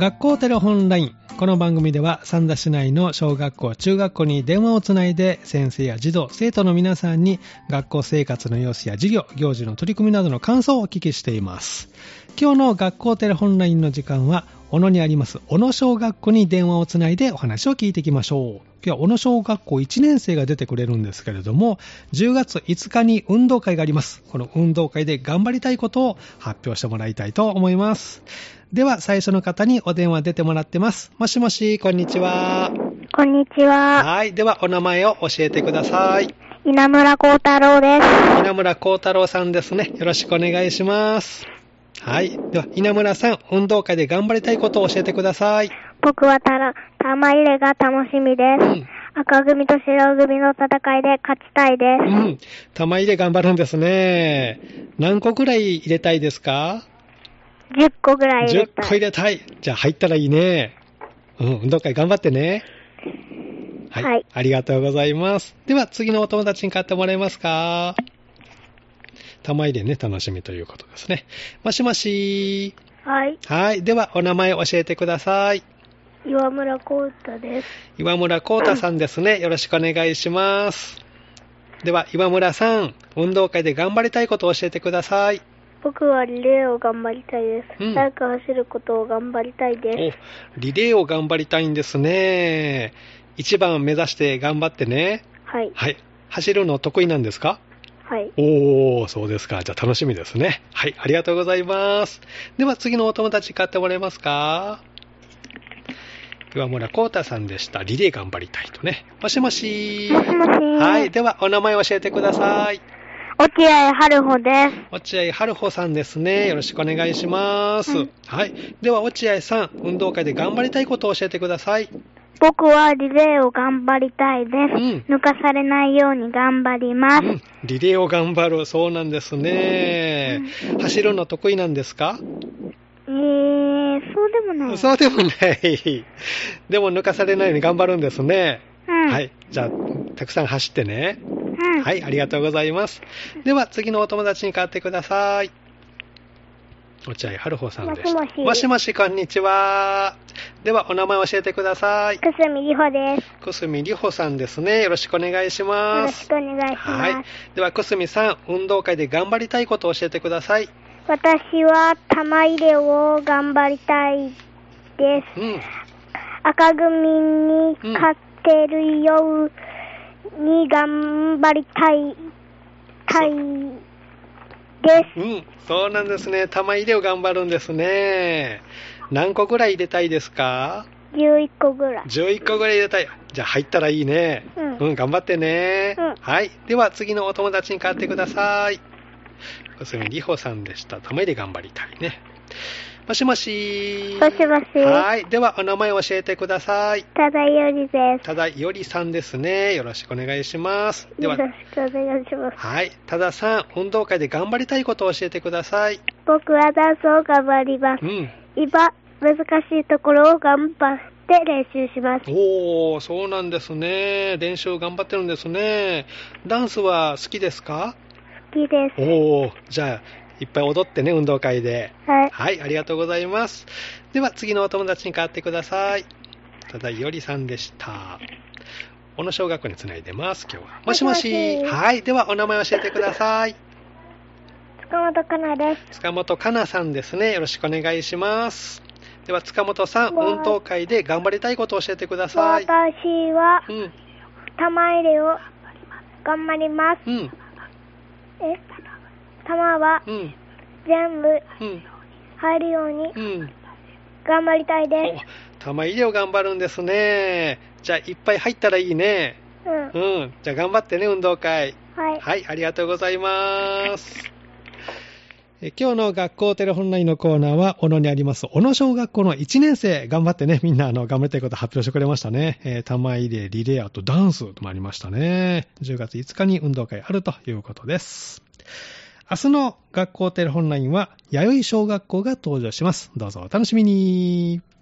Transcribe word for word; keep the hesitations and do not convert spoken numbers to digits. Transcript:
学校テレホンライン。この番組では三田市内の小学校中学校に電話をつないで先生や児童生徒の皆さんに学校生活の様子や授業行事の取り組みなどの感想をお聞きしています。今日の学校テレホンラインの時間は小野にあります小野小学校に電話をつないでお話を聞いていきましょう。今日は小野小学校いちねん生が出てくれるんですけれども、じゅうがついつかに運動会があります。この運動会で頑張りたいことを発表してもらいたいと思います。では最初の方にお電話出てもらってます。もしもし、こんにちは。 こんにちは。 はい、ではお名前を教えてください。 稲村幸太郎です。 稲村幸太郎さんですね。よろしくお願いします。はい。では、稲村さん、運動会で頑張りたいことを教えてください。 僕はたら、玉入れが楽しみです。うん、赤組と白組の戦いで勝ちたいです。 うん。玉入れ頑張るんですね。何個くらい入れたいですか？ じゅっこぐらい入れたい。 じゅっこ入れたい。じゃあ入ったらいいね。うん。運動会頑張ってね。はい。はい、ありがとうございます。では、次のお友達に買ってもらえますか？玉入れね、楽しみということですね。もしもし。 はい。 はい。では、お名前教えてください。 岩村幸太です。 岩村幸太さんですね。よろしくお願いします。では、岩村さん、運動会で頑張りたいことを教えてください。 僕はリレーを頑張りたいです。うん、早く走ることを頑張りたいです。 お、リレーを頑張りたいんですね。一番目指して頑張ってね。 はい。 はい。走るの得意なんですか？ はい。 おー、そうですか。じゃあ楽しみですね。はい、ありがとうございます。では次のお友達買ってもらえますか？岩村幸太さんでした。リレー頑張りたいとね。もしもし。 もしもし。 はい。ではお名前教えてください。 落合春穂です。 落合春穂さんですね。よろしくお願いします。はい。はい、では落合さん、運動会で頑張りたいことを教えてください。 僕はリレーを頑張りたいです。うん、抜かされないように頑張ります。うん、 リレーを頑張る。そうなんですね。うん、走るの得意なんですか？ えー、そうでもない。 そうでもない。でも抜かされないように頑張るんですね。うん、はい。じゃあ、たくさん走ってね。うん、はい、ありがとうございます。では、次のお友達に代わってください。落合春穂さんでした。 もしもし。 もしもし、こんにちは。では、お名前教えてください。 くすみりほです。 くすみりほさんですね。よろしくお願いします。 よろしくお願いします。はい。 では、くすみさん、運動会で頑張りたいことを教えてください。 私は玉入れを頑張りたいです。うん、赤組に勝てるように頑張りたい、たいです。 うん、そうなんですね。玉入れを頑張るんですね。何個ぐらい入れたいですか？ じゅういっこぐらい。 じゅういっこぐらい入れたい。じゃあ入ったらいいね。うん、うん、頑張ってね。うん、はい。では次のお友達に代わってください。くすみりほさんでした。玉入れ頑張りたいね。もしもし。 もしもし。 はい。ではお名前を教えてください。 ただよりです。 ただよりさんですね。よろしくお願いします。では、 よろしくお願いします。 はい。たださん、運動会で頑張りたいことを教えてください。 僕はダンスを頑張ります。うん。今、難しいところを頑張って練習します。 おー、そうなんですね。練習頑張ってるんですね。ダンスは好きですか？ 好きです。 おー、じゃあ、いっぱい踊ってね、運動会で。 はい。 はい、ありがとうございます。では、次のお友達に代わってください。ただよりさんでした。小野小学校につないでます、今日は。もしもし。もしもし。はい、ではお名前教えてください。 塚本かなです。 塚本かなさんですね。よろしくお願いします。では、塚本さん、運動会で頑張りたいことを教えてください。 私は、うん、玉入れを頑張ります。うん、え玉は、うん、全部入るように頑張りたいです。うん、 玉入れを頑張るんですね。じゃあいっぱい入ったらいいね。うん。うん。じゃあ頑張ってね、運動会。はい。はい、ありがとうございます。え今日の学校テレホンラインのコーナーは小野にあります小野小学校のいちねん生頑張ってね、みんなあの頑張りたいこと発表してくれましたね。えー、玉入れ、リレー、あとダンスもありましたね。じゅうがついつかに運動会あるということです。明日の学校テレホンラインは弥生小学校が登場します。どうぞお楽しみに。